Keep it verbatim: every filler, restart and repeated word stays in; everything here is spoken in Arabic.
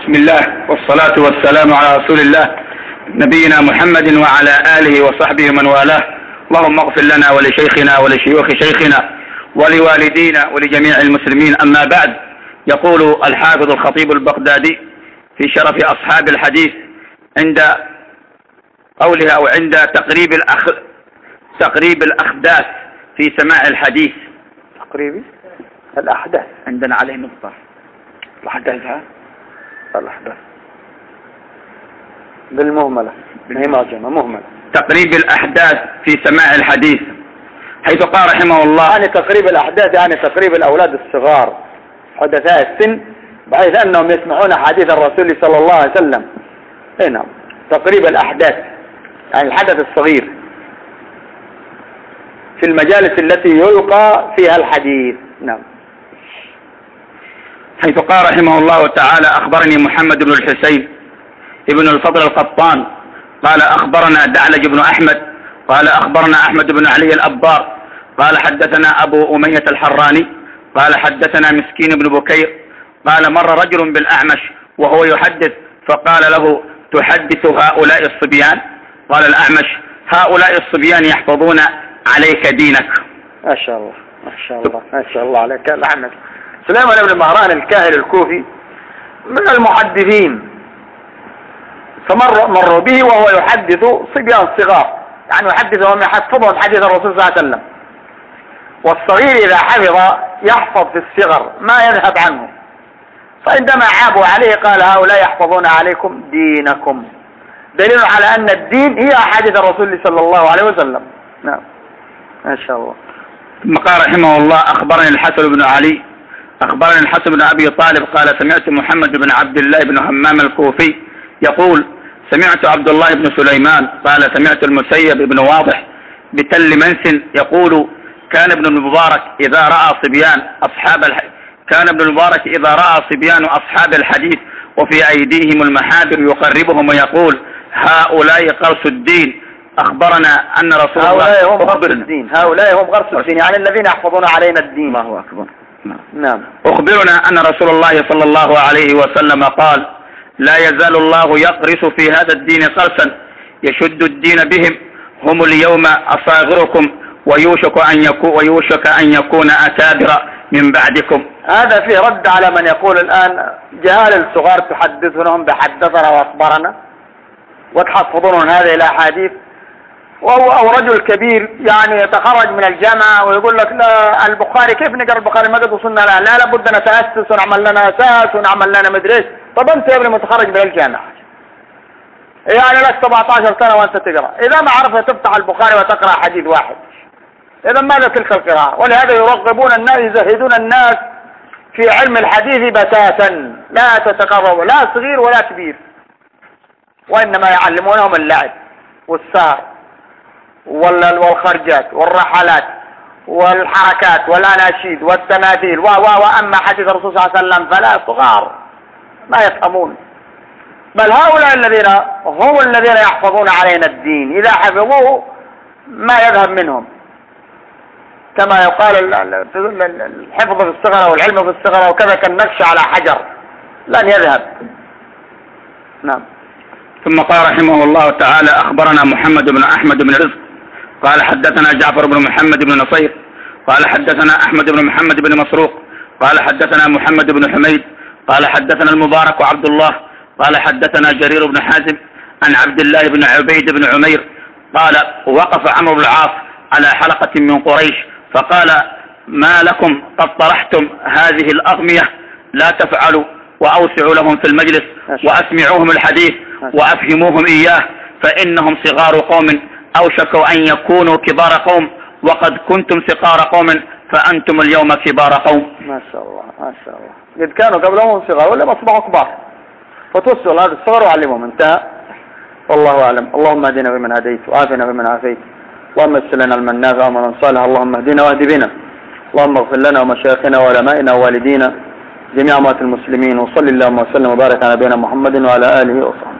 بسم الله والصلاة والسلام على رسول الله نبينا محمد وعلى آله وصحبه من والاه. اللهم اغفر لنا ولشيخنا ولشيوخ شيخنا ولوالدينا ولجميع المسلمين. أما بعد، يقول الحافظ الخطيب البغدادي في شرف أصحاب الحديث عند قولها أو عند تقريب الأخ... تقريب الأحداث في سماع الحديث. تقريب الأحداث عندنا عليه نقطة. الأحداث ها الأحداث بالمهملة هي معجمة مهملة. تقريب الأحداث في سماع الحديث، حيث قال رحمه الله يعني تقريب الأحداث يعني تقريب الأولاد الصغار حدثاء السن بحيث أنهم يسمعون حديث الرسول صلى الله عليه وسلم. هنا تقريب الأحداث يعني الحدث الصغير في المجالس التي يلقى فيها الحديث. نعم. حيث قال رحمه الله تعالى: أخبرني محمد بن الحسين ابن الفضل القطان قال أخبرنا دعلج بن أحمد قال أخبرنا أحمد بن علي الأبار قال حدثنا أبو أمية الحراني قال حدثنا مسكين بن بكير قال مر رجل بالأعمش وهو يحدث فقال له: تحدث هؤلاء الصبيان؟ قال الأعمش: هؤلاء الصبيان يحفظون عليك دينك. ما شاء الله ما شاء الله ما شاء الله عليك الأعمش. سليمان بن مهران الكاهل الكوفي من المحدثين، فمر مروا به وهو يحدث صبيان صغار، يعني يحدثهم يحفظهم حديث الرسول صلى الله عليه وسلم. والصغير إذا حفظ يحفظ في الصغر ما يذهب عنه، فعندما عابوا عليه قال: هؤلاء يحفظون عليكم دينكم، دليل على أن الدين هي أحاديث الرسول صلى الله عليه وسلم. نعم ما شاء الله. ثم قال رحمه الله: أخبرني الحسن بن علي أخبرني الحسن بن أبي طالب قال سمعت محمد بن عبد الله بن همام الكوفي يقول: سمعت عبد الله بن سليمان قال سمعت المسيب بن واضح بتل منس يقول: كان ابن المبارك إذا رأى صبيان أصحاب الح... كان ابن المبارك إذا رأى صبيان أصحاب الحديث وفي أيديهم المحابر يقربهم ويقول: هؤلاء قرص الدين. أخبرنا أن رسول الله هؤلاء هم غرس الدين هؤلاء هم غرس الدين يعني الذين يحفظون علينا الدين. الله أكبر. نعم. أخبرنا أن رسول الله صلى الله عليه وسلم قال: لا يزال الله يقرص في هذا الدين قرصا يشد الدين بهم، هم اليوم أصاغركم ويوشك أن يكون ويوشك أن يكون أكابر من بعدكم. هذا فيه رد على من يقول الآن جهال الصغار تحدثونهم بحدثنا وأخبرنا وتحفظون هذه الأحاديث، وهو أو رجل كبير يعني يتخرج من الجامعة ويقول لك: لا البخاري كيف نقرأ البخاري ما قد وصلنا لا لا لابد نتأسس ونعمل لنا أساس ونعمل لنا مدري ايش. طب أنت يا ابني متخرج من الجامعة يعني لك سبعة عشر سنة وأنت تقرأ، إذا ما عرفت تفتح البخاري وتقرأ حديث واحد إذا ماذا تلك القراءة؟ ولهذا يرغبون الناس يزهدون الناس في علم الحديث بتاتا، لا تتقربوا لا صغير ولا كبير، وإنما يعلمونهم اللعب والسهر والخرجات والرحلات والحركات والأناشيد والتماثيل و و وأما حديث الرسول صلى الله عليه وسلم فلا صغار ما يفهمون. بل هؤلاء الذين هم الذين يحفظون علينا الدين، إذا حفظوه ما يذهب منهم، كما يقال الحفظ في الصغر والعلم في الصغر وكذا كالنقش على حجر لن يذهب. نعم. ثم قال رحمه الله تعالى: أخبرنا محمد بن أحمد بن رزق قال حدثنا جعفر بن محمد بن نصير قال حدثنا أحمد بن محمد بن مسروق قال حدثنا محمد بن حميد قال حدثنا المبارك وعبد الله قال حدثنا جرير بن حازم عن عبد الله بن عبيد بن عمير قال: وقف عمرو بن العاص على حلقة من قريش فقال: ما لكم قد طرحتم هذه الأغمية؟ لا تفعلوا وأوسعوا لهم في المجلس وأسمعوهم الحديث وأفهموهم إياه، فإنهم صغار قوم أوشكوا أن يكونوا كبار قوم، وقد كنتم صغار قوم فأنتم اليوم كبار قوم. ما شاء الله ما شاء الله. قد كانوا قبلهم صغار ولا أصبحوا كبار، فتوصلوا هذا الصغر وعلمهم. انتهى. والله أعلم. اللهم اهدنا بمن هديت وعافنا بمن عافيت، اللهم يسر لنا المنافع ومن صالح، اللهم اهدنا واهد بنا، اللهم اغفر لنا ومشايخنا وعلمائنا ووالدينا جميع أموات المسلمين، وصلى اللهم وسلم وبارك على نبينا محمد وعلى آله وصحبه.